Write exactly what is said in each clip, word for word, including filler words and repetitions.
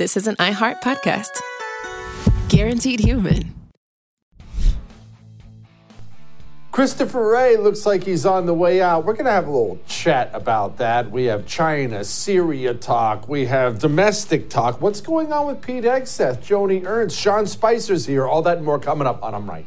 this is an iHeart podcast. Guaranteed Human. Christopher Wray looks like he's on the way out. We're going to have a little chat about that. We have China, Syria talk. We have domestic talk. What's going on with Pete Hegseth, Joni Ernst, Sean Spicer's here. All that and more coming up on I'm Right.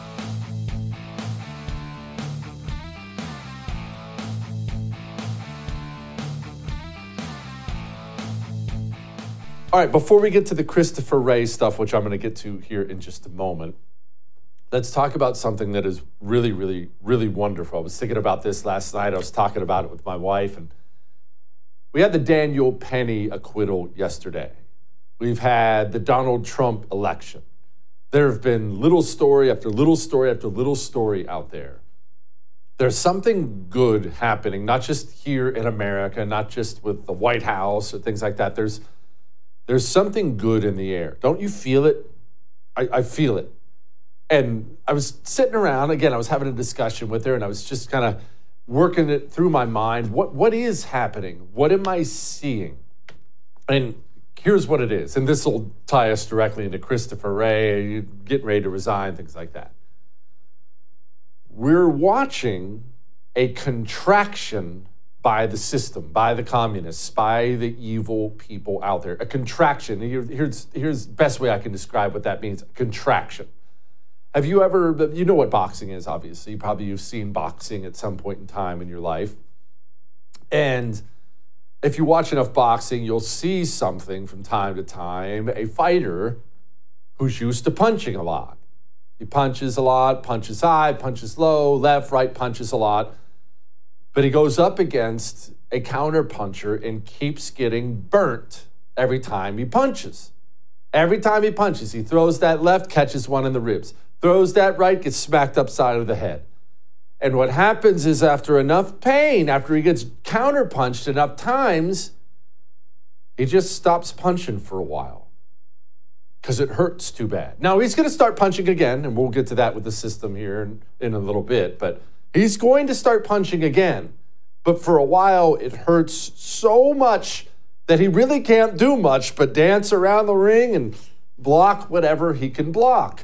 All right, before we get to the Christopher Wray stuff, which I'm going to get to here in just a moment, let's talk about something that is really, really, really wonderful. I was thinking about this last night. I was talking about it with my wife, and we had the Daniel Penny acquittal yesterday. We've had the Donald Trump election. There have been little story after little story after little story out there. There's something good happening, not just here in America, not just with the White House or things like that. There's, there's something good in the air. Don't you feel it? I, I feel it. And I was sitting around, again, I was having a discussion with her, and I was just kind of working it through my mind. What What is happening? What am I seeing? And here's what it is. And this will tie us directly into Christopher Wray, getting ready to resign, things like that. We're watching a contraction by the system, by the communists, by the evil people out there. A contraction. Here's, here's the best way I can describe what that means. Contraction. Have you ever, you know what boxing is, obviously. Probably you've seen boxing at some point in time in your life. And if you watch enough boxing, you'll see something from time to time, a fighter who's used to punching a lot. He punches a lot, punches high, punches low, left, right, punches a lot. But he goes up against a counter puncher and keeps getting burnt every time he punches. Every time he punches, he throws that left, catches one in the ribs. Throws that right, gets smacked upside of the head. And what happens is after enough pain, after he gets counterpunched enough times, he just stops punching for a while because it hurts too bad. Now, he's going to start punching again, and we'll get to that with the system here in, in a little bit, but he's going to start punching again. But for a while, it hurts so much that he really can't do much but dance around the ring and block whatever he can block.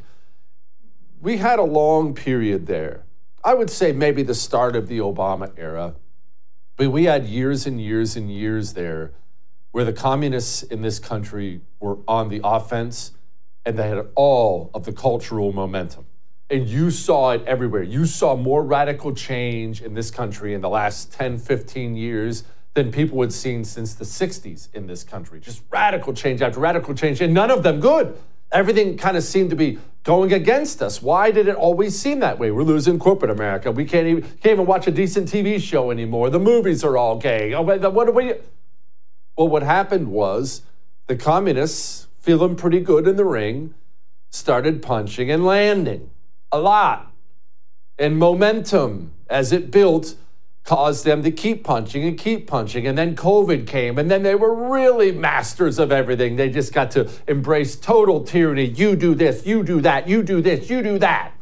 We had a long period there. I would say maybe the start of the Obama era, but we had years and years and years there where the communists in this country were on the offense and they had all of the cultural momentum. And you saw it everywhere. You saw more radical change in this country in the last ten, fifteen years than people had seen since the sixties in this country. Just radical change after radical change, and none of them good. Everything kind of seemed to be going against us. Why did it always seem that way? We're losing corporate America. We can't even, can't even watch a decent T V show anymore. The movies are all gay. Oh, what are we? Well, what happened was the communists, feeling pretty good in the ring, started punching and landing a lot. And momentum, as it built, caused them to keep punching and keep punching. And then COVID came, and then they were really masters of everything. They just got to embrace total tyranny. You do this, you do that, you do this, you do that.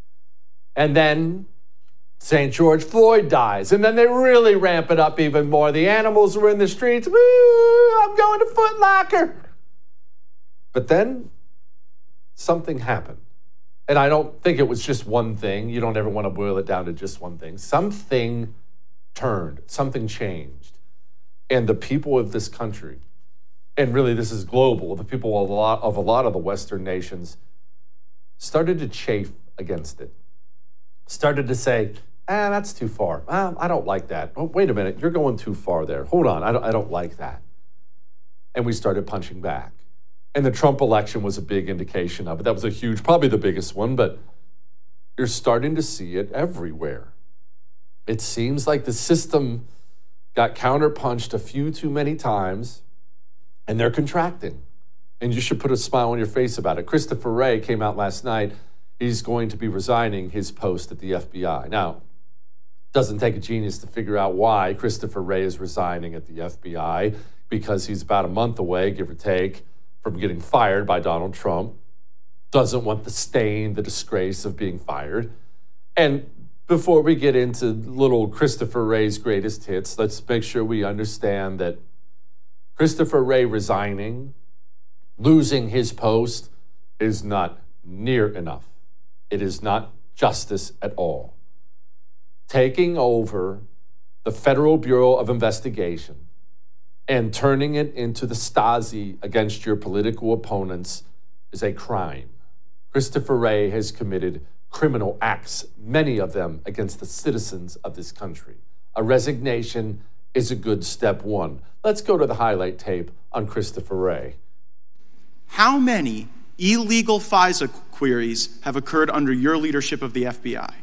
And then Saint George Floyd dies, and then they really ramp it up even more. The animals were in the streets. Woo, I'm going to Foot Locker. But then something happened. And I don't think it was just one thing. You don't ever want to boil it down to just one thing. Something turned, something changed. And the people of this country, and really this is global, the people of a lot of, a lot of the Western nations started to chafe against it. Started to say, ah, that's too far. Ah, I don't like that. Oh, wait a minute, you're going too far there. Hold on, I don't, I don't like that. And we started punching back. And the Trump election was a big indication of it. That was a huge, probably the biggest one, but you're starting to see it everywhere. It seems like the system got counterpunched a few too many times, and they're contracting. And you should put a smile on your face about it. Christopher Wray came out last night. He's going to be resigning his post at the F B I. Now, it doesn't take a genius to figure out why Christopher Wray is resigning at the F B I, because he's about a month away, give or take, from getting fired by Donald Trump. Doesn't want the stain, the disgrace of being fired. And before we get into little Christopher Wray's greatest hits, let's make sure we understand that Christopher Wray resigning losing his post is not near enough. It is not justice at all. Taking over the Federal Bureau of Investigation and turning it into the Stasi against your political opponents is a crime. Christopher Wray has committed criminal acts, many of them against the citizens of this country. A resignation is a good step one. Let's go to the highlight tape on Christopher Wray. How many illegal FISA queries have occurred under your leadership of the F B I?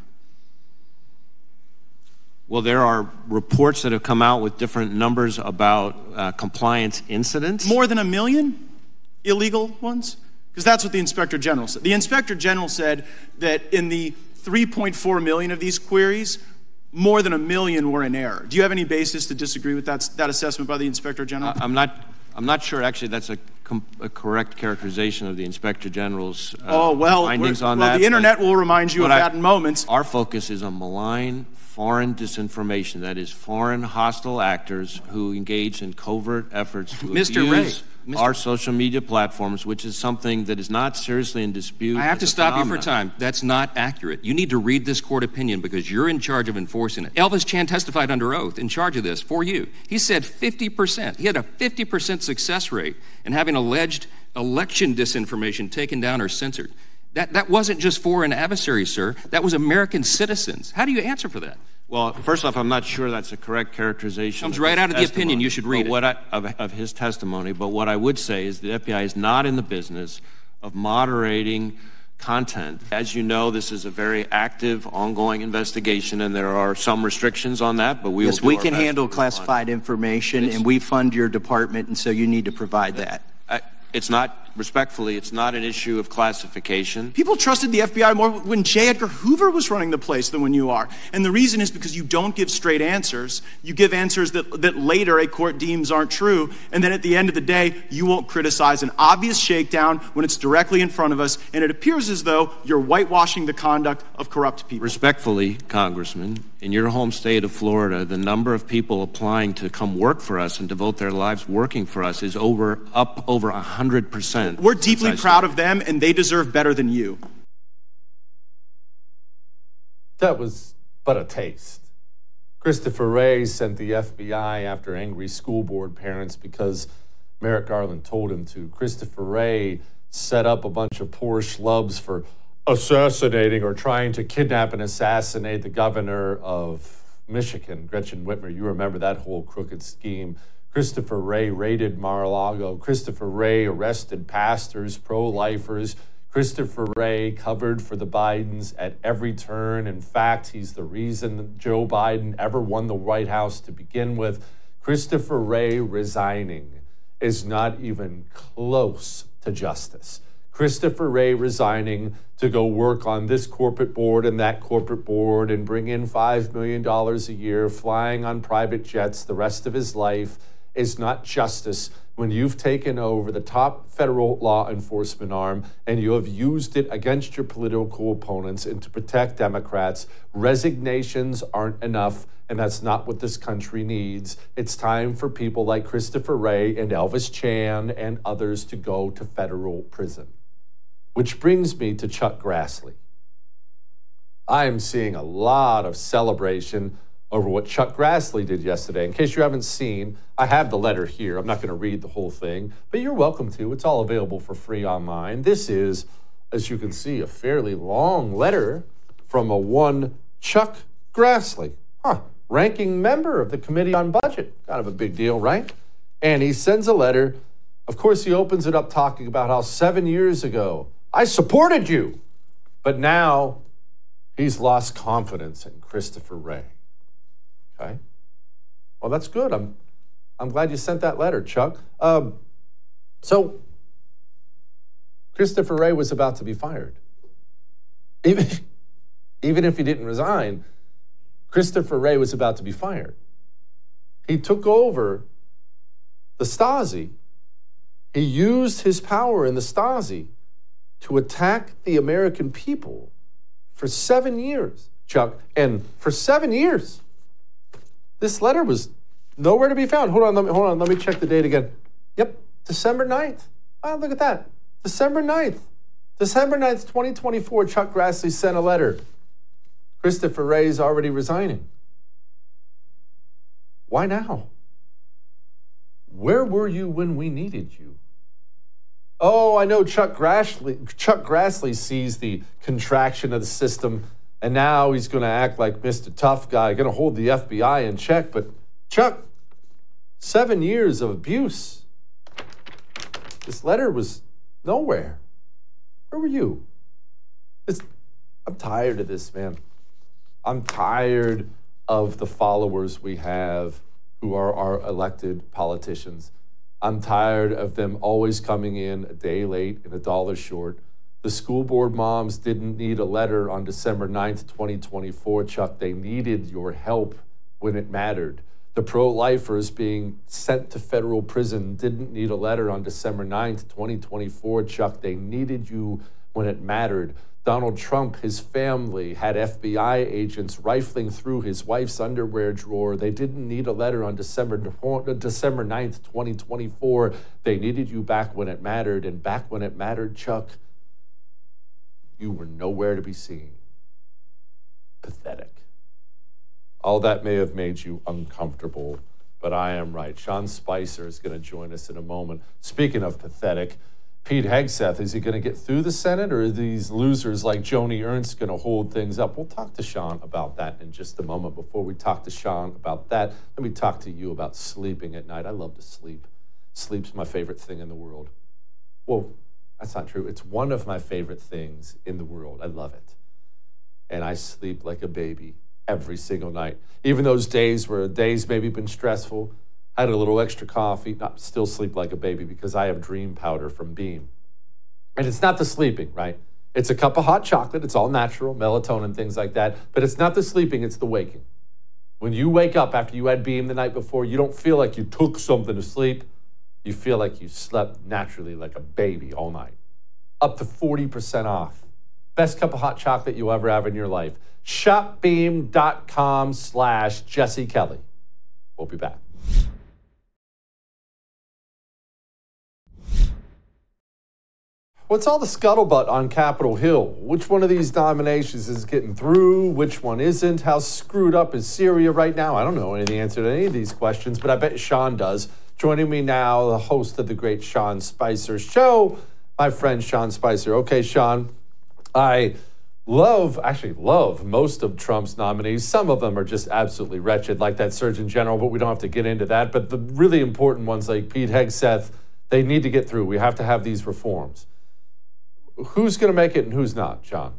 Well, there are reports that have come out with different numbers about uh, compliance incidents. More than a million illegal ones? Because that's what the Inspector General said. The Inspector General said that in the three point four million of these queries, more than a million were in error. Do you have any basis to disagree with that, that assessment by the Inspector General? Uh, I'm not. I'm not sure. Actually, that's a, com- a correct characterization of the Inspector General's uh, oh, well, findings on well, that. The internet will remind you of I, that in moments. Our focus is on malign foreign disinformation. That is, foreign hostile actors who engage in covert efforts to Mister abuse Wray, our social media platforms, which is something that is not seriously in dispute. I have to stop phenomenon. you for time. That's not accurate. You need to read this court opinion because you're in charge of enforcing it. Elvis Chan testified under oath in charge of this for you. He said fifty percent. He had a fifty percent success rate in having alleged election disinformation taken down or censored. That, that wasn't just foreign adversaries, sir. That was American citizens. How do you answer for that? Well, first off, I'm not sure that's a correct characterization. Comes of right his out of the testimony. opinion. You should read but it. What I, of, of his testimony. But what I would say is the F B I is not in the business of moderating content. As you know, this is a very active, ongoing investigation, and there are some restrictions on that. But we yes, will do we our can best handle to classified information, It's- and we fund your department, and so you need to provide that. I, it's not. Respectfully, it's not an issue of classification. People trusted the F B I more when J. Edgar Hoover was running the place than when you are. And the reason is because you don't give straight answers. You give answers that, that later a court deems aren't true. And then at the end of the day, you won't criticize an obvious shakedown when it's directly in front of us. And it appears as though you're whitewashing the conduct of corrupt people. Respectfully, Congressman, in your home state of Florida, the number of people applying to come work for us and devote their lives working for us is over up over one hundred percent. We're deeply proud of them, and they deserve better than you. That was but a taste. Christopher Wray sent the F B I after angry school board parents because Merrick Garland told him to. Christopher Wray set up a bunch of poor schlubs for assassinating or trying to kidnap and assassinate the governor of Michigan, Gretchen Whitmer. You remember that whole crooked scheme. Christopher Wray raided Mar-a-Lago. Christopher Wray arrested pastors, pro-lifers. Christopher Wray covered for the Bidens at every turn. In fact, he's the reason that Joe Biden ever won the White House to begin with. Christopher Wray resigning is not even close to justice. Christopher Wray resigning to go work on this corporate board and that corporate board and bring in five million dollars a year, flying on private jets the rest of his life is not justice when you've taken over the top federal law enforcement arm and you have used it against your political opponents and to protect Democrats. Resignations aren't enough, and that's not what this country needs. It's time for people like Christopher Wray and Elvis Chan and others to go to federal prison. Which brings me to Chuck Grassley. I am seeing a lot of celebration over what Chuck Grassley did yesterday. In case you haven't seen, I have the letter here. I'm not going to read the whole thing, but you're welcome to. It's all available for free online. This is, as you can see, a fairly long letter from a one Chuck Grassley, huh, ranking member of the Committee on Budget. Kind of a big deal, right? And he sends a letter. Of course, he opens it up talking about how seven years ago, I supported you. But now he's lost confidence in Christopher Wray. Okay. Well, that's good. I'm I'm glad you sent that letter, Chuck. Um, so Christopher Wray was about to be fired. Even, even if he didn't resign, Christopher Wray was about to be fired. He took over the Stasi. He used his power in the Stasi to attack the American people for seven years, Chuck. And for seven years, this letter was nowhere to be found. Hold on, let me, hold on, let me check the date again. Yep, December ninth, Oh, look at that. December ninth. December ninth, twenty twenty-four, Chuck Grassley sent a letter. Christopher Wray's already resigning. Why now? Where were you when we needed you? Oh, I know Chuck Grassley, Chuck Grassley sees the contraction of the system, and now he's going to act like Mister Tough Guy, going to hold the F B I in check. But Chuck, seven years of abuse. This letter was nowhere. Where were you? It's, I'm tired of this, man. I'm tired of the followers we have who are our elected politicians. I'm tired of them always coming in a day late and a dollar short. The school board moms didn't need a letter on December ninth, twenty twenty-four, Chuck. They needed your help when it mattered. The pro-lifers being sent to federal prison didn't need a letter on December ninth, twenty twenty-four, Chuck. They needed you when it mattered. Donald Trump, his family, had F B I agents rifling through his wife's underwear drawer. They didn't need a letter on December, December ninth, twenty twenty-four. They needed you back when it mattered. And back when it mattered, Chuck, you were nowhere to be seen. Pathetic. All that may have made you uncomfortable, but I am right. Sean Spicer is going to join us in a moment. Speaking of pathetic, Pete Hegseth, is he going to get through the Senate, or are these losers like Joni Ernst going to hold things up? We'll talk to Sean about that in just a moment. Before we talk to Sean about that, let me talk to you about sleeping at night. I love to sleep. Sleep's my favorite thing in the world. Well, that's not true. It's one of my favorite things in the world. I love it. And I sleep like a baby every single night. Even those days where days maybe been stressful, I had a little extra coffee, not still sleep like a baby because I have dream powder from Beam. And it's not the sleeping, right? It's a cup of hot chocolate. It's all natural, melatonin, things like that. But it's not the sleeping, it's the waking. When you wake up after you had Beam the night before, you don't feel like you took something to sleep. You feel like you slept naturally like a baby all night. Up to forty percent off. Best cup of hot chocolate you'll ever have in your life. Shopbeam.com slash Jesse Kelly. We'll be back. What's all the scuttlebutt on Capitol Hill? Which one of these nominations is getting through? Which one isn't? How screwed up is Syria right now? I don't know any of the answer to any of these questions, but I bet Sean does. Joining me now, the host of the great Sean Spicer Show, my friend Sean Spicer. Okay, Sean, I love, actually love most of Trump's nominees. Some of them are just absolutely wretched, like that Surgeon General, but we don't have to get into that. But the really important ones like Pete Hegseth, they need to get through. We have to have these reforms. Who's going to make it and who's not, John?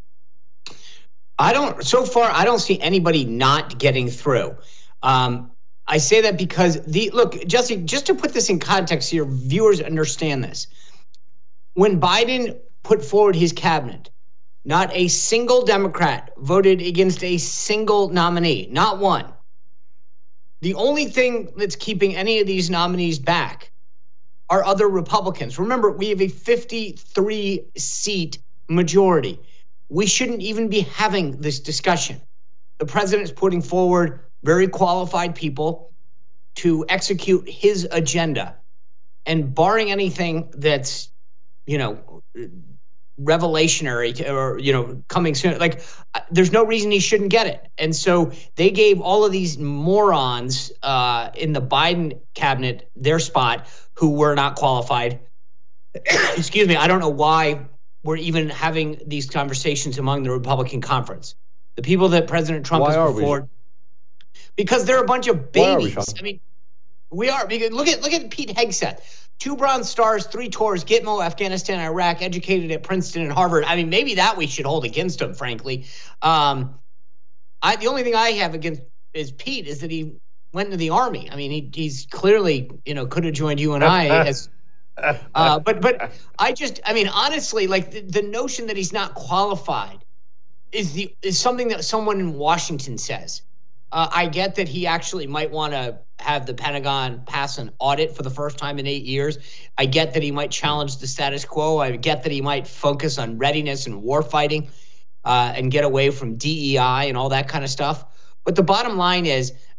I don't, so far, I don't see anybody not getting through. Um, I say that because the, look, Jesse, just to put this in context so your viewers understand this. When Biden put forward his cabinet, not a single Democrat voted against a single nominee, not one. The only thing that's keeping any of these nominees back are other Republicans. Remember, we have a fifty-three seat majority. We shouldn't even be having this discussion. The president is putting forward very qualified people to execute his agenda. And barring anything that's, you know, revelationary to, or, you know, coming soon, like, there's no reason he shouldn't get it. And so they gave all of these morons uh, in the Biden cabinet their spot who were not qualified. Excuse me. I don't know why we're even having these conversations among the Republican conference. The people that President Trump why has put forward, because they're a bunch of babies. We, I mean, we are. Because look at look at Pete Hegseth. Two Bronze Stars, three tours, Gitmo, Afghanistan, Iraq, educated at Princeton and Harvard. I mean, maybe that we should hold against him, frankly. Um, I, the only thing I have against is Pete is that he went into the Army. I mean, he, he's clearly, you know, could have joined you and I. as, uh, but but I just, I mean, honestly, like the, the notion that he's not qualified is the is something that someone in Washington says. Uh, I get that he actually might want to have the Pentagon pass an audit for the first time in eight years. I get that he might challenge the status quo. I get that he might focus on readiness and war fighting uh, and get away from D E I and all that kind of stuff. But the bottom line is,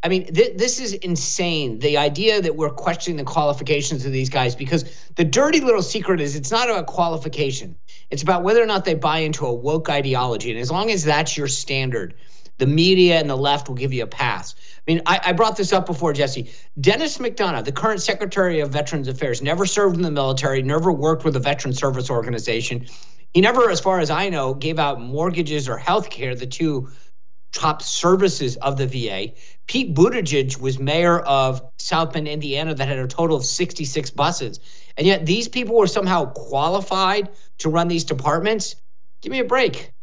I mean, th- this is insane. The idea that we're questioning the qualifications of these guys, because the dirty little secret is it's not about qualification. It's about whether or not they buy into a woke ideology. And as long as that's your standard, the media and the left will give you a pass. I mean, I, I brought this up before, Jesse. Dennis McDonough, the current Secretary of Veterans Affairs, never served in the military, never worked with a veteran service organization. He never, as far as I know, gave out mortgages or health care, the two top services of the V A. Pete Buttigieg was mayor of South Bend, Indiana, that had a total of sixty-six buses. And yet these people were somehow qualified to run these departments. Give me a break.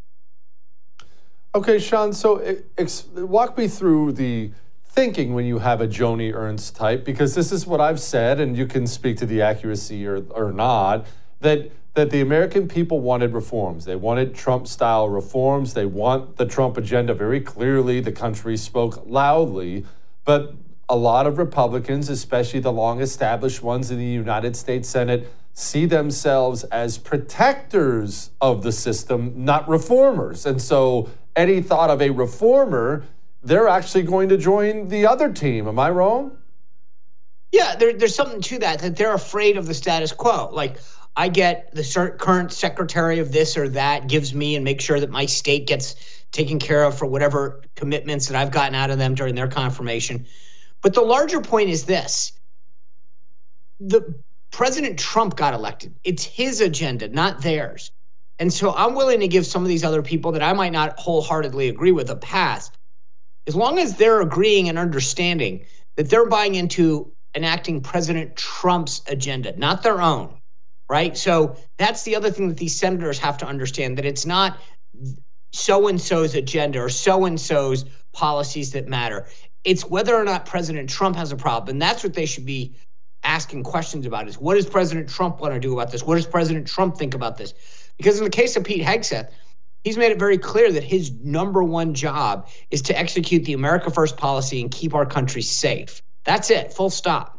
Okay, Sean, so ex- walk me through the thinking when you have a Joni Ernst type, because this is what I've said, and you can speak to the accuracy or, or not, that that the American people wanted reforms. They wanted Trump-style reforms. They want the Trump agenda very clearly. The country spoke loudly. But a lot of Republicans, especially the long-established ones in the United States Senate, see themselves as protectors of the system, not reformers. And so any thought of a reformer, they're actually going to join the other team. Am I wrong? Yeah, there, there's something to that, that they're afraid of the status quo. Like, I get the current secretary of this or that gives me and make sure that my state gets taken care of for whatever commitments that I've gotten out of them during their confirmation. But the larger point is this. The President Trump got elected. It's his agenda, not theirs. And so I'm willing to give some of these other people that I might not wholeheartedly agree with a pass, as long as they're agreeing and understanding that they're buying into enacting President Trump's agenda, not their own. Right. So that's the other thing that these senators have to understand, that it's not so-and-so's agenda or so-and-so's policies that matter. It's whether or not President Trump has a problem. And that's what they should be asking questions about, is what does President Trump want to do about this? What does President Trump think about this? Because in the case of Pete Hegseth, he's made it very clear that his number one job is to execute the America First policy and keep our country safe. That's it. Full stop.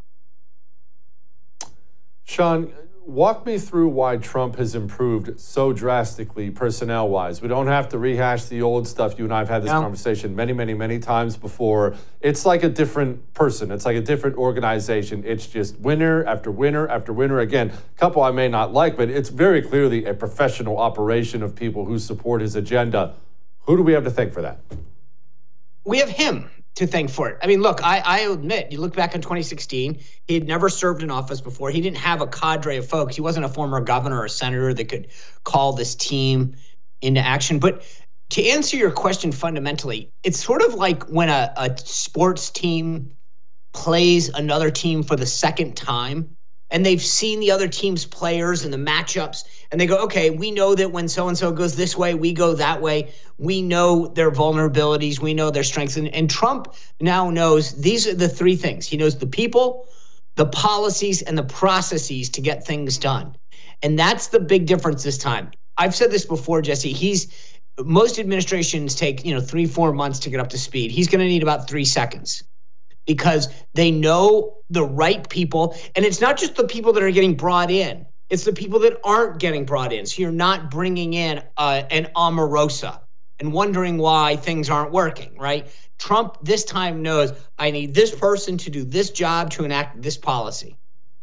Sean, walk me through why Trump has improved so drastically personnel-wise. We don't have to rehash the old stuff. You and I have had this no. conversation many, many, many times before. It's like a different person. It's like a different organization. It's just winner after winner after winner. Again, a couple I may not like, but it's very clearly a professional operation of people who support his agenda. Who do we have to thank for that? We have him to thank for it. I mean, look, I, I admit, you look back in twenty sixteen, he had never served in office before. He didn't have a cadre of folks. He wasn't a former governor or senator that could call this team into action. But to answer your question fundamentally, it's sort of like when a, a sports team plays another team for the second time, and they've seen the other team's players and the matchups, and they go, okay, we know that when so-and-so goes this way, we go that way. We know their vulnerabilities. We know their strengths. And, and Trump now knows these are the three things. He knows the people, the policies, and the processes to get things done. And that's the big difference this time. I've said this before, Jesse. He's most administrations take, you know, three, four months to get up to speed. He's going to need about three seconds. Because they know the right people. And it's not just the people that are getting brought in. It's the people that aren't getting brought in. So you're not bringing in uh, an Omarosa and wondering why things aren't working, right? Trump this time knows, I need this person to do this job to enact this policy.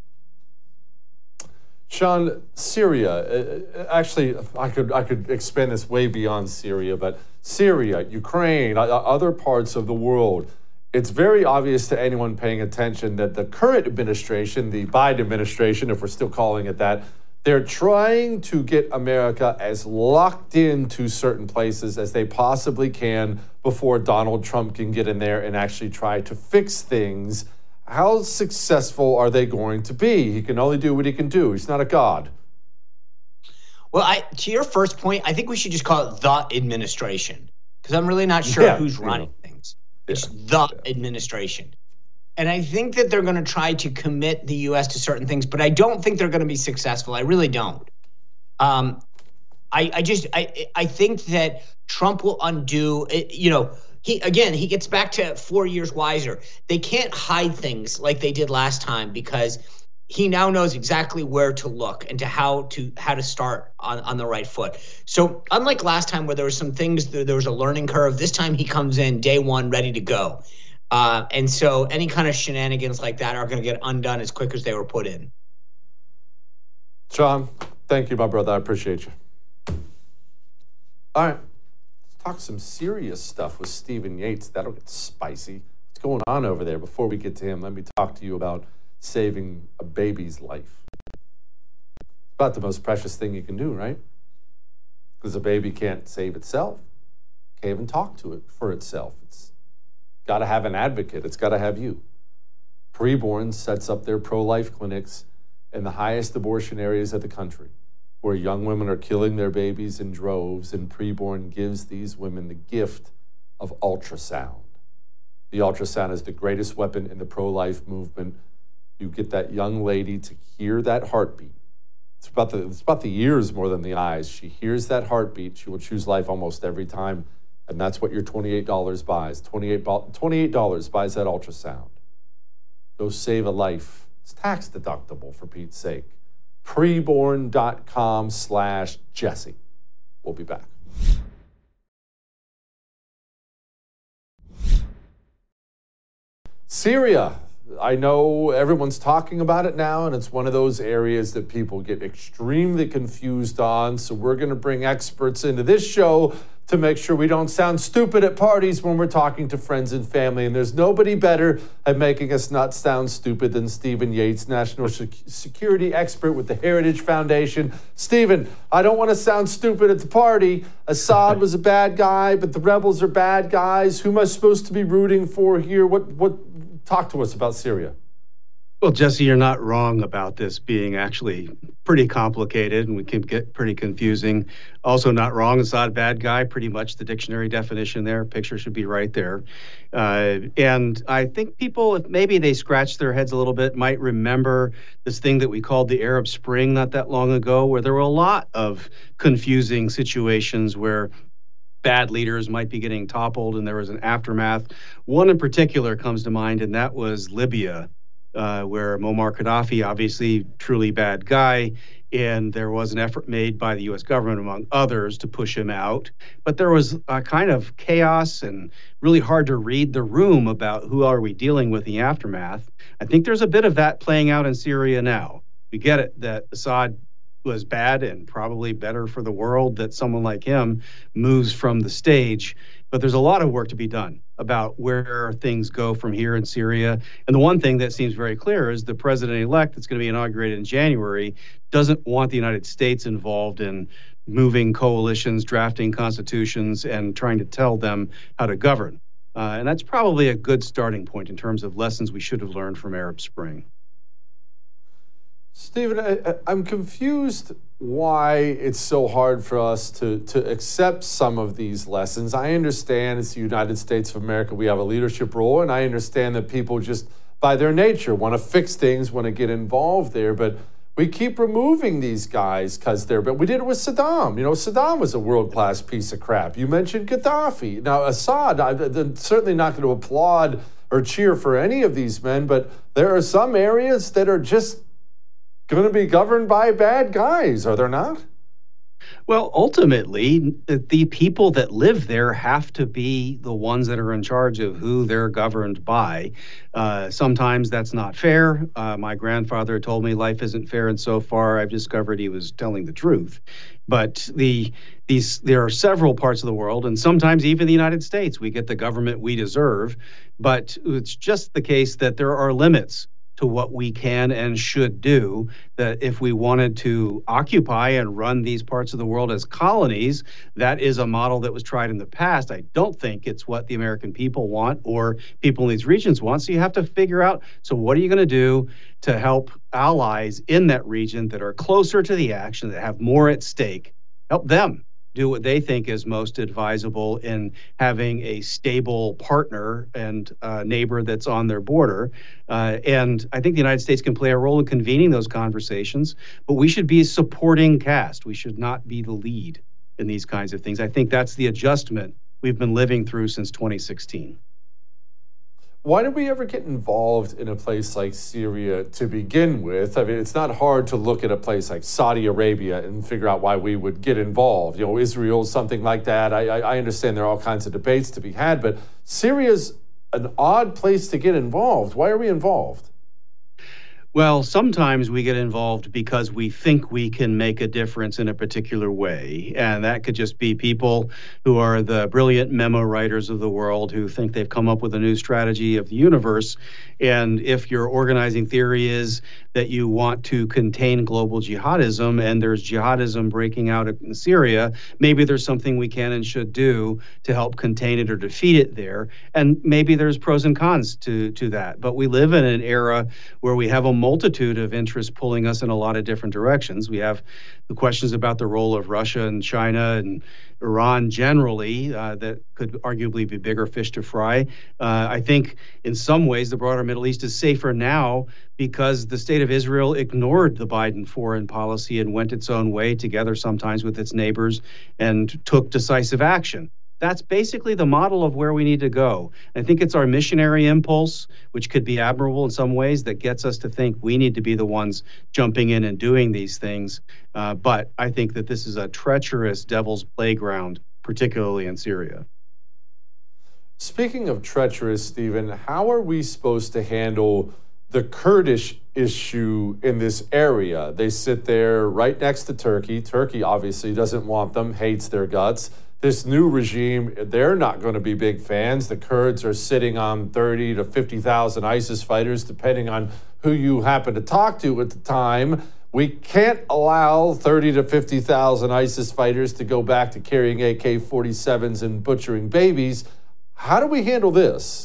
Sean, Syria, uh, actually, I could I could expand this way beyond Syria, but Syria, Ukraine, other parts of the world. It's very obvious to anyone paying attention that the current administration, the Biden administration, if we're still calling it that, they're trying to get America as locked into certain places as they possibly can before Donald Trump can get in there and actually try to fix things. How successful are they going to be? He can only do what he can do. He's not a god. Well, I, to your first point, I think we should just call it the administration, because I'm really not sure yeah, who's running know. things. It's yeah. the yeah. administration. And I think that they're going to try to commit the U S to certain things, but I don't think they're going to be successful. I really don't. Um, I, I just, I, I think that Trump will undo, you know, he, again, he gets back to four years wiser. They can't hide things like they did last time, because he now knows exactly where to look and to how to how to start on, on the right foot. So unlike last time where there were some things, there was a learning curve, this time he comes in day one ready to go. Uh, and so any kind of shenanigans like that are going to get undone as quick as they were put in. Sean, thank you, my brother. I appreciate you. All right. Let's talk some serious stuff with Stephen Yates. That'll get spicy. What's going on over there? Before we get to him, let me talk to you about saving a baby's life. It's about the most precious thing you can do, right? Because a baby can't save itself. Can't even talk to it for itself. It's got to have an advocate. It's got to have you. Preborn sets up their pro-life clinics in the highest abortion areas of the country, where young women are killing their babies in droves, and Preborn gives these women the gift of ultrasound. The ultrasound is the greatest weapon in the pro-life movement. You get that young lady to hear that heartbeat. It's about the, it's about the ears more than the eyes. She hears that heartbeat. She will choose life almost every time. And that's what your twenty-eight dollars buys. twenty-eight dollars buys that ultrasound. Go save a life. It's tax deductible, for Pete's sake. Preborn.com slash Jesse. We'll be back. Syria. I know everyone's talking about it now, and it's one of those areas that people get extremely confused on. So we're going to bring experts into this show to make sure we don't sound stupid at parties when we're talking to friends and family. And there's nobody better at making us not sound stupid than Stephen Yates, national security expert with the Heritage Foundation. Stephen, I don't want to sound stupid at the party. Assad was a bad guy, but the rebels are bad guys. Who am I supposed to be rooting for here? What, what, talk to us about Syria. Well, Jesse, you're not wrong about this being actually pretty complicated, and we can get pretty confusing. Also not wrong, Assad bad guy, pretty much the dictionary definition there. Picture should be right there. Uh, and I think people, if maybe they scratch their heads a little bit, might remember this thing that we called the Arab Spring not that long ago, where there were a lot of confusing situations where bad leaders might be getting toppled and there was an aftermath. One in particular comes to mind, and that was Libya. Uh, where Muammar Gaddafi, obviously truly bad guy, and there was an effort made by the U S government, among others, to push him out. But there was a kind of chaos and really hard to read the room about who are we dealing with in the aftermath. I think there's a bit of that playing out in Syria now. We get it that Assad was bad and probably better for the world that someone like him moves from the stage. But there's a lot of work to be done about where things go from here in Syria. And the one thing that seems very clear is the president-elect that's going to be inaugurated in January doesn't want the United States involved in moving coalitions, drafting constitutions, and trying to tell them how to govern. Uh, and that's probably a good starting point in terms of lessons we should have learned from Arab Spring. Stephen, I, I'm confused why it's so hard for us to, to accept some of these lessons. I understand it's the United States of America. We have a leadership role, and I understand that people just, by their nature, want to fix things, want to get involved there. But we keep removing these guys because they're, but we did it with Saddam. You know, Saddam was a world-class piece of crap. You mentioned Gaddafi. Now, Assad, I'm certainly not going to applaud or cheer for any of these men, but there are some areas that are just going to be governed by bad guys, are there not? Well, ultimately, the people that live there have to be the ones that are in charge of who they're governed by. Uh, sometimes that's not fair. Uh, my grandfather told me life isn't fair, and so far I've discovered he was telling the truth. But the these there are several parts of the world, and sometimes even the United States, we get the government we deserve. But it's just the case that there are limits to what we can and should do, that if we wanted to occupy and run these parts of the world as colonies, that is a model that was tried in the past. I don't think it's what the American people want or people in these regions want. So you have to figure out, so what are you going to do to help allies in that region that are closer to the action, that have more at stake, help them do what they think is most advisable in having a stable partner and uh, neighbor that's on their border. Uh, and I think the United States can play a role in convening those conversations, but we should be a supporting cast. We should not be the lead in these kinds of things. I think that's the adjustment we've been living through since twenty sixteen. Why did we ever get involved in a place like Syria to begin with? I mean, it's not hard to look at a place like Saudi Arabia and figure out why we would get involved. You know, Israel, something like that. I, I understand there are all kinds of debates to be had, but Syria's an odd place to get involved. Why are we involved? Well, sometimes we get involved because we think we can make a difference in a particular way. And that could just be people who are the brilliant memo writers of the world who think they've come up with a new strategy of the universe. And if your organizing theory is that you want to contain global jihadism and there's jihadism breaking out in Syria, maybe there's something we can and should do to help contain it or defeat it there. And maybe there's pros and cons to, to that. But we live in an era where we have a multitude of interests pulling us in a lot of different directions. We have the questions about the role of Russia and China and Iran generally uh, that could arguably be bigger fish to fry. Uh, I think in some ways the broader Middle East is safer now because the state of Israel ignored the Biden foreign policy and went its own way together sometimes with its neighbors and took decisive action. That's basically the model of where we need to go. I think it's our missionary impulse, which could be admirable in some ways, that gets us to think we need to be the ones jumping in and doing these things. Uh, but I think that this is a treacherous devil's playground, particularly in Syria. Speaking of treacherous, Stephen, how are we supposed to handle the Kurdish issue in this area? They sit there right next to Turkey. Turkey obviously doesn't want them, hates their guts. This new regime, they're not going to be big fans. The Kurds are sitting on thirty to fifty thousand ISIS fighters, depending on who you happen to talk to at the time. We can't allow thirty to fifty thousand ISIS fighters to go back to carrying A K forty-sevens and butchering babies. How do we handle this?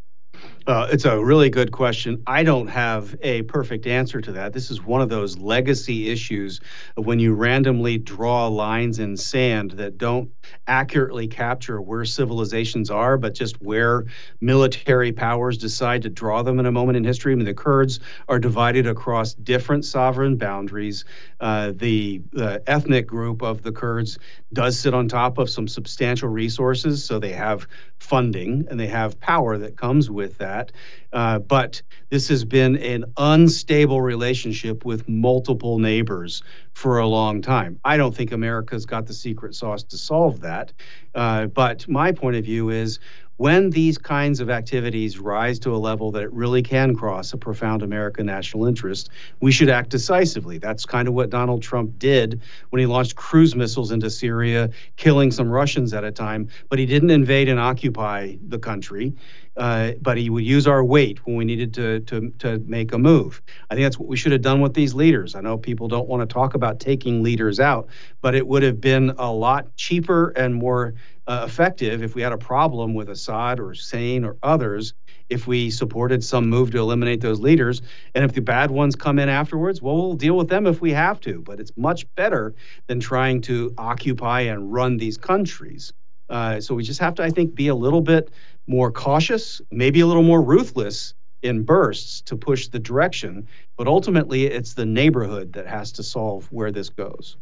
Uh, it's a really good question. I don't have a perfect answer to that. This is one of those legacy issues of when you randomly draw lines in sand that don't accurately capture where civilizations are, but just where military powers decide to draw them in a moment in history. I mean, the Kurds are divided across different sovereign boundaries. Uh, the, the ethnic group of the Kurds does sit on top of some substantial resources, so they have funding and they have power that comes with that. Uh, but this has been an unstable relationship with multiple neighbors for a long time. I don't think America's got the secret sauce to solve that. Uh, but my point of view is when these kinds of activities rise to a level that it really can cross a profound American national interest, we should act decisively. That's kind of what Donald Trump did when he launched cruise missiles into Syria, killing some Russians at a time. But he didn't invade and occupy the country. Uh, but he would use our weight when we needed to, to to make a move. I think that's what we should have done with these leaders. I know people don't want to talk about taking leaders out, but it would have been a lot cheaper and more uh, effective if we had a problem with Assad or Hussein or others, if we supported some move to eliminate those leaders. And if the bad ones come in afterwards, well, we'll deal with them if we have to. But it's much better than trying to occupy and run these countries. Uh, so we just have to, I think, be a little bit more cautious, maybe a little more ruthless in bursts to push the direction. But ultimately, it's the neighborhood that has to solve where this goes.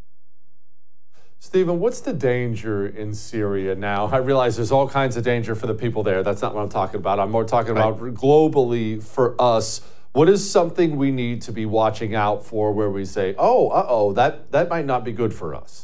Stephen, what's the danger in Syria now? I realize there's all kinds of danger for the people there. That's not what I'm talking about. I'm more talking right. about globally for us. What is something we need to be watching out for where we say, oh, uh-oh, that, that might not be good for us?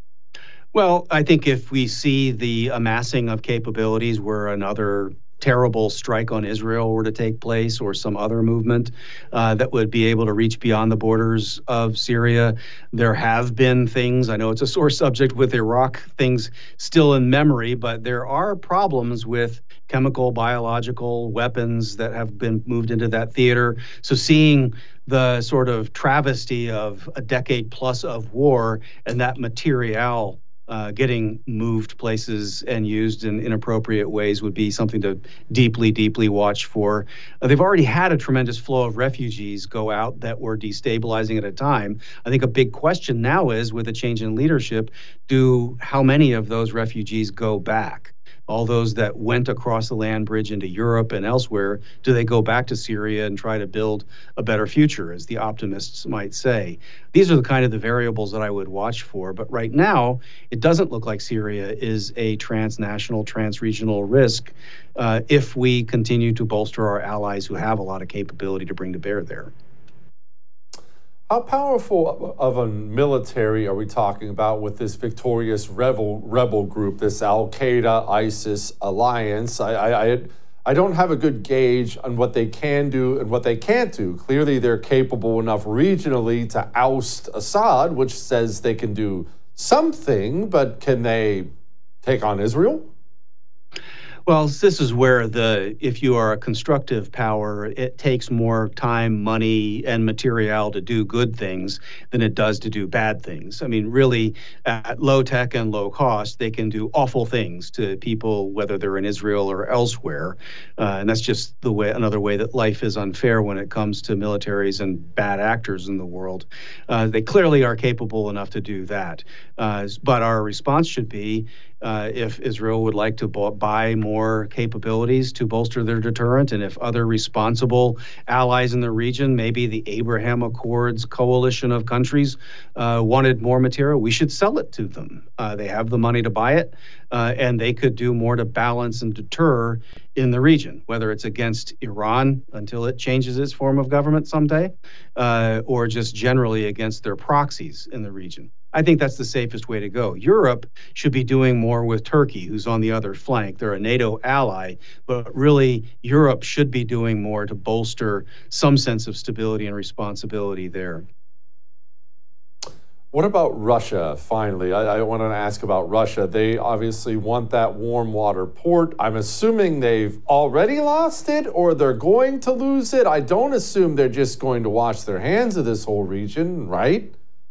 Well, I think if we see the amassing of capabilities where another terrible strike on Israel were to take place or some other movement uh, that would be able to reach beyond the borders of Syria, there have been things, I know it's a sore subject with Iraq, things still in memory, but there are problems with chemical, biological weapons that have been moved into that theater. So seeing the sort of travesty of a decade plus of war and that material Uh, getting moved places and used in inappropriate ways would be something to deeply, deeply watch for. Uh, they've already had a tremendous flow of refugees go out that were destabilizing at a time. I think a big question now is, with a change in leadership, do how many of those refugees go back? All those that went across the land bridge into Europe and elsewhere, do they go back to Syria and try to build a better future, as the optimists might say? These are the kind of the variables that I would watch for. But right now, it doesn't look like Syria is a transnational, transregional risk uh, if we continue to bolster our allies who have a lot of capability to bring to bear there. How powerful of a military are we talking about with this victorious rebel rebel group, this Al-Qaeda ISIS alliance? I, I, I, had, I don't have a good gauge on what they can do and what they can't do. Clearly, they're capable enough regionally to oust Assad, which says they can do something, but can they take on Israel? Well, this is where the, if you are a constructive power, it takes more time, money, and material to do good things than it does to do bad things. I mean, really, at low tech and low cost, they can do awful things to people, whether they're in Israel or elsewhere. Uh, and that's just the way, another way that life is unfair when it comes to militaries and bad actors in the world. Uh, they clearly are capable enough to do that. Uh, but our response should be, Uh, if Israel would like to bu- buy more capabilities to bolster their deterrent, and if other responsible allies in the region, maybe the Abraham Accords coalition of countries, uh, wanted more material, we should sell it to them. Uh, they have the money to buy it, uh, and they could do more to balance and deter in the region, whether it's against Iran until it changes its form of government someday, uh, or just generally against their proxies in the region. I think that's the safest way to go. Europe should be doing more with Turkey, who's on the other flank. They're a NATO ally, but really Europe should be doing more to bolster some sense of stability and responsibility there. What about Russia, finally? I, I want to ask about Russia. They obviously want that warm water port. I'm assuming they've already lost it or they're going to lose it. I don't assume they're just going to wash their hands of this whole region, right?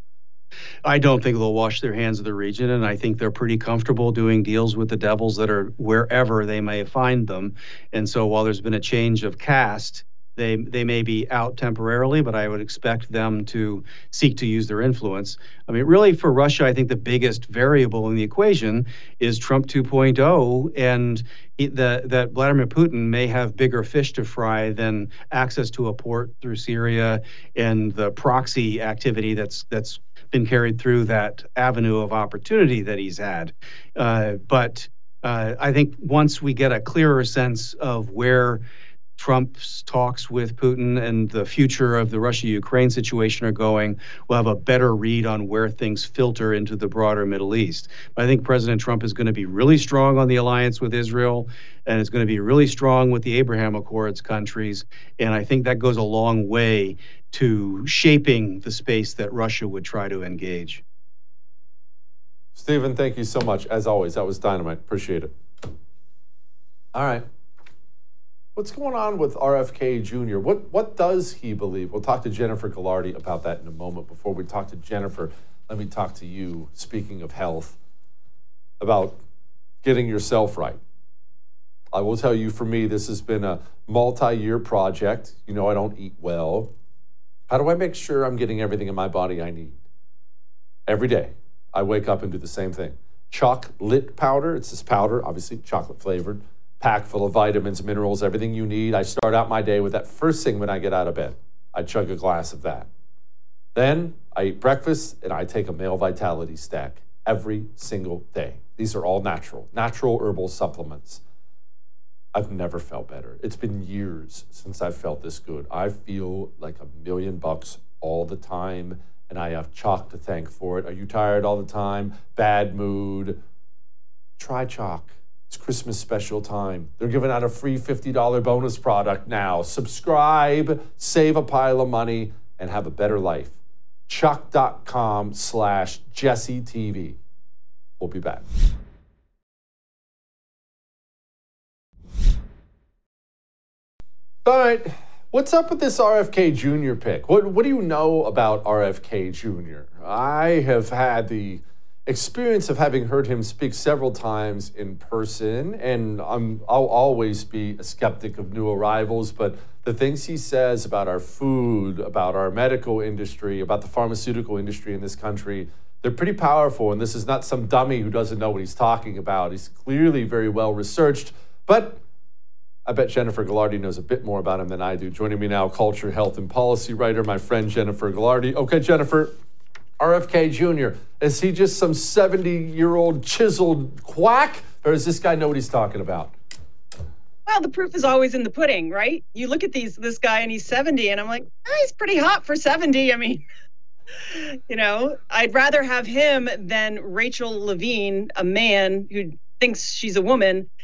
I don't think they'll wash their hands of the region, and I think they're pretty comfortable doing deals with the devils that are wherever they may find them. And so while there's been a change of caste, they they may be out temporarily, but I would expect them to seek to use their influence. I mean, really for Russia, I think the biggest variable in the equation is Trump two point oh, and he, the, that Vladimir Putin may have bigger fish to fry than access to a port through Syria and the proxy activity that's that's been carried through that avenue of opportunity that he's had. Uh, but uh, I think once we get a clearer sense of where Trump's talks with Putin and the future of the Russia-Ukraine situation are going, we'll have a better read on where things filter into the broader Middle East. But I think President Trump is going to be really strong on the alliance with Israel, and is going to be really strong with the Abraham Accords countries. And I think that goes a long way to shaping the space that Russia would try to engage. Stephen, thank you so much. As always, that was dynamite. Appreciate it. All right. What's going on with R F K Junior? What what does he believe? We'll talk to Jennifer Ghilardi about that in a moment. Before we talk to Jennifer, let me talk to you, speaking of health, about getting yourself right. I will tell you, for me, this has been a multi-year project. You know I don't eat well. How do I make sure I'm getting everything in my body I need? Every day, I wake up and do the same thing. Chocolate powder, it's this powder, obviously chocolate flavored, packed full of vitamins, minerals, everything you need. I start out my day with that first thing when I get out of bed. I chug a glass of that. Then I eat breakfast and I take a male vitality stack every single day. These are all natural, natural herbal supplements. I've never felt better. It's been years since I've felt this good. I feel like a million bucks all the time, and I have Choq to thank for it. Are you tired all the time? Bad mood? Try Choq. It's Christmas special time. They're giving out a free fifty dollars bonus product now. Subscribe, save a pile of money, and have a better life. Choq.com slash Jesse TV. We'll be back. All right, what's up with this R F K Junior pick? What what do you know about R F K Junior? I have had the experience of having heard him speak several times in person, and I'm, I'll always be a skeptic of new arrivals, but the things he says about our food, about our medical industry, about the pharmaceutical industry in this country, they're pretty powerful, and this is not some dummy who doesn't know what he's talking about. He's clearly very well researched, but I bet Jennifer Ghilardi knows a bit more about him than I do. Joining me now, culture, health, and policy writer, my friend Jennifer Ghilardi. Okay, Jennifer, R F K Junior, is he just some seventy-year-old chiseled quack, or does this guy know what he's talking about? Well, the proof is always in the pudding, right? You look at these this guy and he's seventy, and I'm like, oh, he's pretty hot for seventy. I mean, you know, I'd rather have him than Rachel Levine, a man who thinks she's a woman,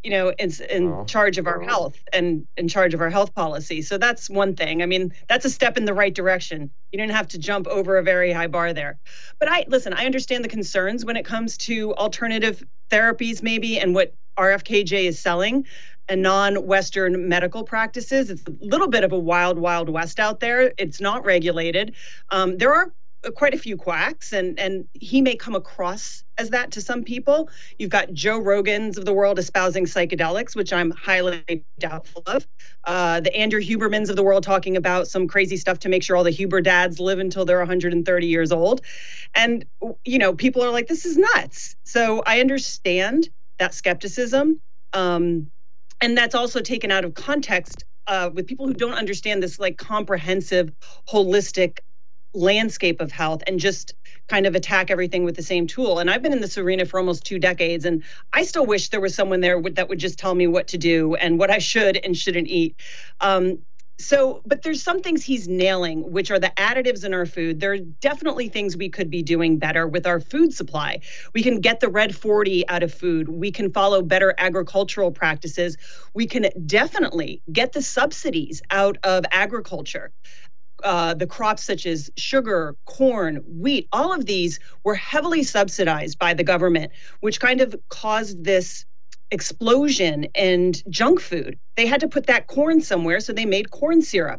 you know, is in Oh. charge of our health and in charge of our health policy. So that's one thing. I mean, that's a step in the right direction. You didn't have to jump over a very high bar there. But I listen, I understand the concerns when it comes to alternative therapies maybe and what R F K J is selling and non-Western medical practices. It's a little bit of a wild, wild west out there. It's not regulated. Um, there are quite a few quacks, and and he may come across as that to some people. You've got Joe Rogans of the world espousing psychedelics, which I'm highly doubtful of. Uh, the Andrew Hubermans of the world talking about some crazy stuff to make sure all the Huber dads live until they're one hundred thirty years old. And, you know, people are like, this is nuts. So I understand that skepticism. Um, and that's also taken out of context uh, with people who don't understand this like comprehensive, holistic landscape of health and just kind of attack everything with the same tool. And I've been in this arena for almost two decades, and I still wish there was someone there that would just tell me what to do and what I should and shouldn't eat. Um, so, but there's some things he's nailing, which are the additives in our food. There are definitely things we could be doing better with our food supply. We can get the red forty out of food. We can follow better agricultural practices. We can definitely get the subsidies out of agriculture. Uh, the crops such as sugar, corn, wheat, all of these were heavily subsidized by the government, which kind of caused this explosion in junk food. They had to put that corn somewhere, so they made corn syrup.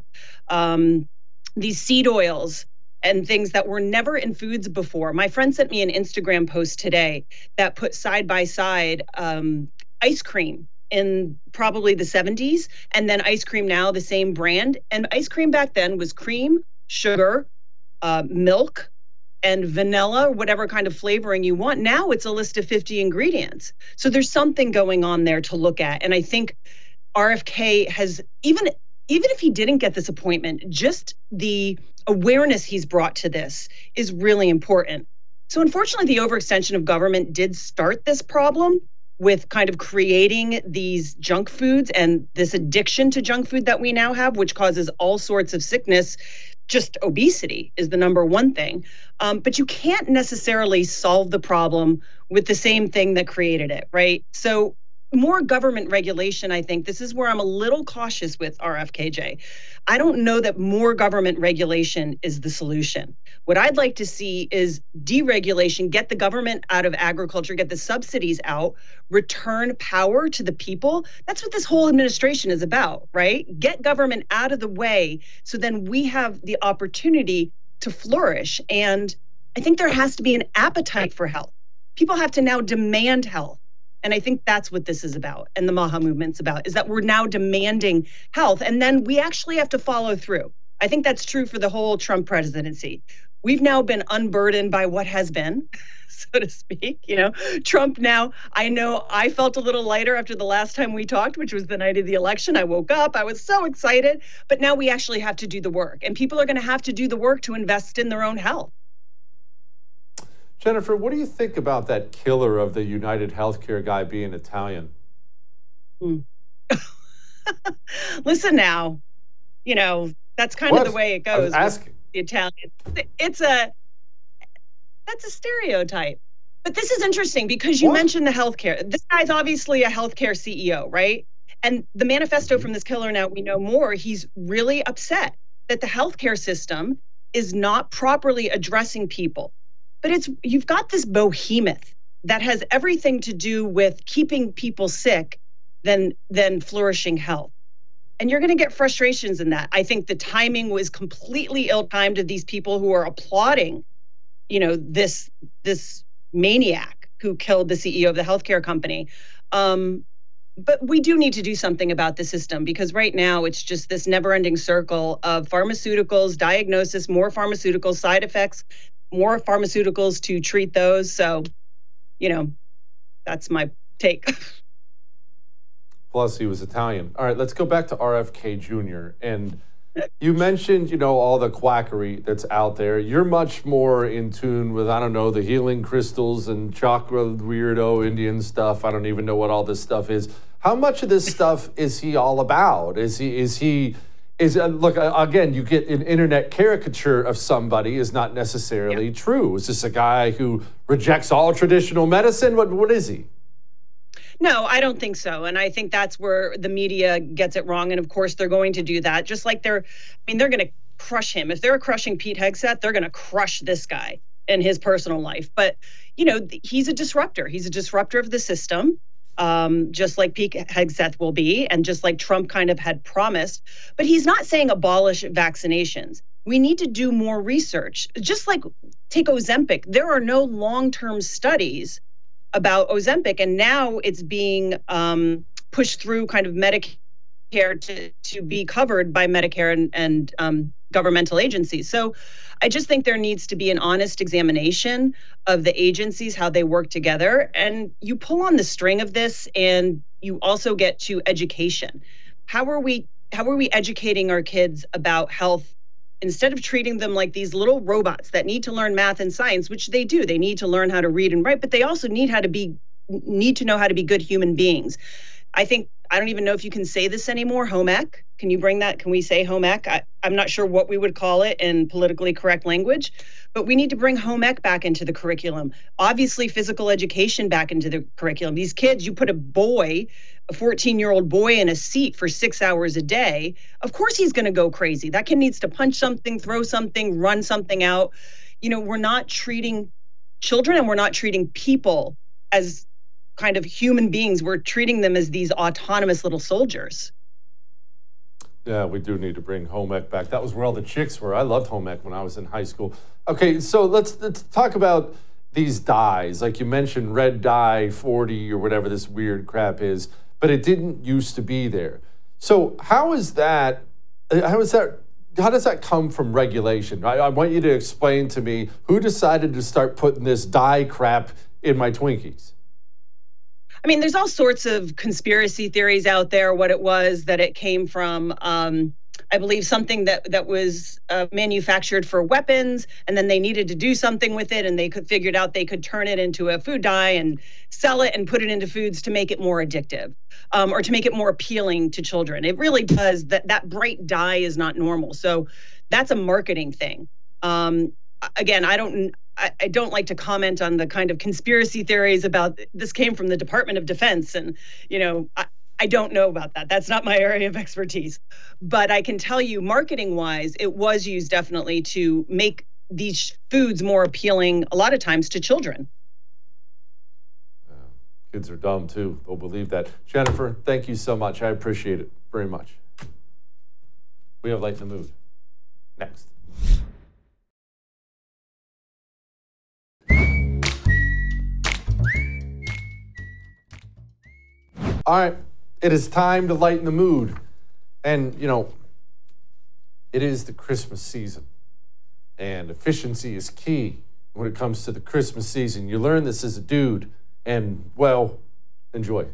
Um, these seed oils and things that were never in foods before. My friend sent me an Instagram post today that put side by side um, ice cream in probably the seventies, and then ice cream now, the same brand. And ice cream back then was cream, sugar, uh, milk, and vanilla, whatever kind of flavoring you want. Now it's a list of fifty ingredients. So there's something going on there to look at. And I think R F K has, even, even if he didn't get this appointment, just the awareness he's brought to this is really important. So unfortunately, the overextension of government did start this problem with kind of creating these junk foods and this addiction to junk food that we now have, which causes all sorts of sickness. Just obesity is the number one thing. Um, but you can't necessarily solve the problem with the same thing that created it, right? So more government regulation, I think. This is where I'm a little cautious with R F K J. I don't know that more government regulation is the solution. What I'd like to see is deregulation, get the government out of agriculture, get the subsidies out, return power to the people. That's what this whole administration is about, right? Get government out of the way so then we have the opportunity to flourish. And I think there has to be an appetite for health. People have to now demand health. And I think that's what this is about, and the MAHA movement's about, is that we're now demanding health, and then we actually have to follow through. I think that's true for the whole Trump presidency. We've now been unburdened by what has been, so to speak. You know, Trump now, I know I felt a little lighter after the last time we talked, which was the night of the election. I woke up, I was so excited, but now we actually have to do the work, and people are going to have to do the work to invest in their own health. Jennifer, what do you think about that killer of the United Healthcare guy being Italian? Mm. Listen now, you know, that's kind What? of the way it I was goes. asking. The Italian. It's a, that's a stereotype. But this is interesting because you What? mentioned the healthcare. This guy's obviously a healthcare C E O, right? And the manifesto from this killer, now we know more, he's really upset that the healthcare system is not properly addressing people. But it's, you've got this behemoth that has everything to do with keeping people sick than than flourishing health. And you're going to get frustrations in that. I think the timing was completely ill-timed of these people who are applauding, you know, this this maniac who killed the C E O of the healthcare company. Um, but we do need to do something about the system, because right now it's just this never-ending circle of pharmaceuticals, diagnosis, more pharmaceuticals, side effects, more pharmaceuticals to treat those. So, you know, that's my take. Plus, he was Italian. All right, let's go back to R F K Junior And you mentioned, you know, all the quackery that's out there. You're much more in tune with, I don't know, the healing crystals and chakra weirdo Indian stuff. I don't even know what all this stuff is. How much of this stuff is he all about? Is he, is he, is, uh, look, uh, again, you get an internet caricature of somebody is not necessarily Yeah. true. Is this a guy who rejects all traditional medicine? What, what is he? No, I don't think so. And I think that's where the media gets it wrong. And of course, they're going to do that. Just like they're, I mean, they're going to crush him. If they're crushing Pete Hegseth, they're going to crush this guy in his personal life. But, you know, he's a disruptor. He's a disruptor of the system, um, just like Pete Hegseth will be, and just like Trump kind of had promised. But he's not saying abolish vaccinations. We need to do more research. Just like take Ozempic, there are no long-term studies about Ozempic, and now it's being um, pushed through kind of Medicare to, to be covered by Medicare and, and um, governmental agencies. So I just think there needs to be an honest examination of the agencies, how they work together. And you pull on the string of this, and you also get to education. How are we, how are we educating our kids about health instead of treating them like these little robots that need to learn math and science, which they do? They need to learn how to read and write, but they also need how to be need to know how to be good human beings. I think, I don't even know if you can say this anymore, home ec. Can you bring that? Can we say home ec? I, I'm not sure what we would call it in politically correct language, but we need to bring home ec back into the curriculum. Obviously, physical education back into the curriculum. These kids, you put a boy, a fourteen-year-old boy in a seat for six hours a day, of course he's going to go crazy. That kid needs to punch something, throw something, run something out. You know, we're not treating children and we're not treating people as kind of human beings. We're treating them as these autonomous little soldiers. Yeah, we do need to bring home ec back. That was where all the chicks were. I loved home ec when I was in high school. Okay, so let's, let's talk about these dyes. Like you mentioned, red dye forty or whatever this weird crap is, but it didn't used to be there. So how is that, how is that, how does that come from regulation? I, I want you to explain to me who decided to start putting this dye crap in my Twinkies. I mean, there's all sorts of conspiracy theories out there, what it was, that it came from, um, I believe, something that, that was uh, manufactured for weapons, and then they needed to do something with it, and they could figured out they could turn it into a food dye and sell it and put it into foods to make it more addictive, um, or to make it more appealing to children. It really does. That, that bright dye is not normal. So that's a marketing thing. Um, again, I don't... I don't like to comment on the kind of conspiracy theories about this came from the Department of Defense. And, you know, I, I don't know about that. That's not my area of expertise. But I can tell you, marketing wise, it was used definitely to make these foods more appealing, a lot of times, to children. Uh, kids are dumb, too. They'll believe that. Jennifer, thank you so much. I appreciate it very much. We have Light in the Mood. Next. All right, it is time to lighten the mood. And, you know, it is the Christmas season. And efficiency is key when it comes to the Christmas season. You learn this as a dude. And, well, enjoy.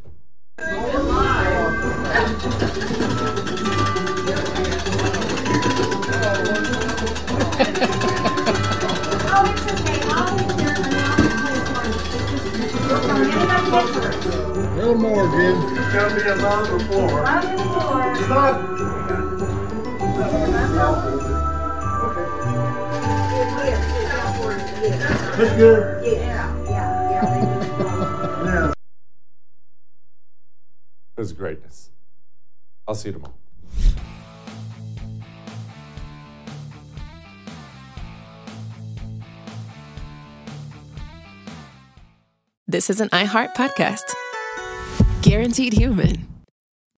A little more, Jim. It's got to be a lot before. A lot before. Stop. That's good. Yeah, yeah, yeah. It was greatness. I'll see you tomorrow. This is an iHeart podcast. Guaranteed Human.